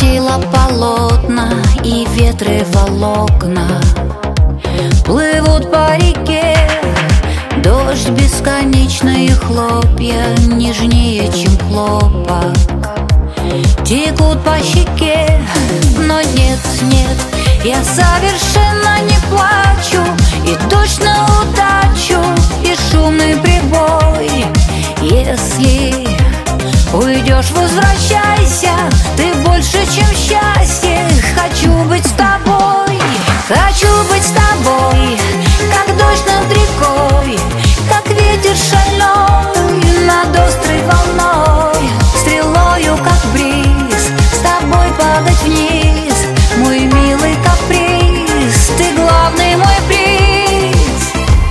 опустила полотна, и ветры волокна плывут по реке. Дождь бесконечные хлопья, нежнее, чем хлопок, текут по щеке. Но нет, нет, я совершенно не плачу. И дождь на удачу, и шумный прибой. Если уйдешь, возвращайся, ты больше, чем счастье. Хочу быть с тобой, хочу быть с тобой, как дождь над рекой, как ветер шальной над острой волной, стрелою, как бриз, с тобой падать вниз. Мой милый каприз, ты главный мой приз.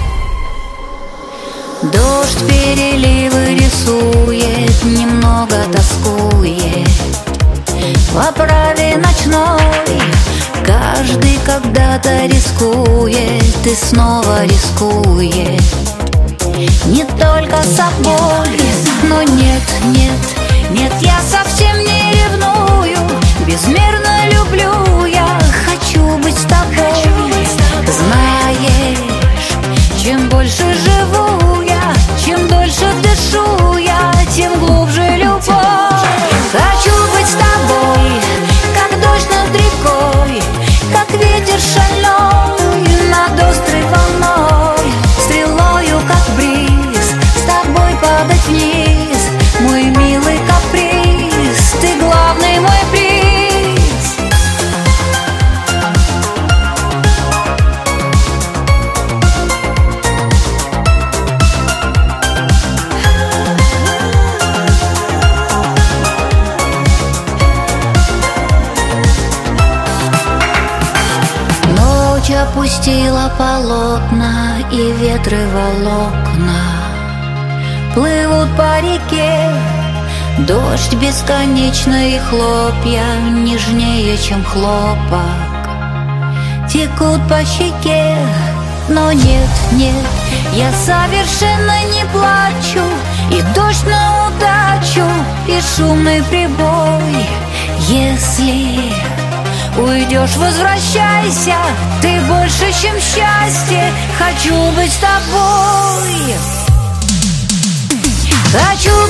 Дождь переливы рисует, немного тоскует в оправе ночной. Каждый когда-то рискует и снова рискует, не только собой. Но нет, нет, нет, я совсем не ревную, безмерно люблю я, хочу быть с тобой. Знаешь, чем больше живу я, чем дольше дышу я, тем глубже любовь. Хочу быть с тобой, как дождь над рекой, как ветер шальной над острой волной, стрелою, как бриз, с тобой падать вниз. Мой милый каприз, ты главный мой приз. Ночь опустила полотна, и ветры волокна плывут по реке. Дождь бесконечные хлопья, нежнее, чем хлопок, текут по щеке. Но нет, нет, я совершенно не плачу. И дождь на удачу, и шумный прибой. Если уйдешь, возвращайся, ты больше, чем счастье. Хочу быть с тобой, хочу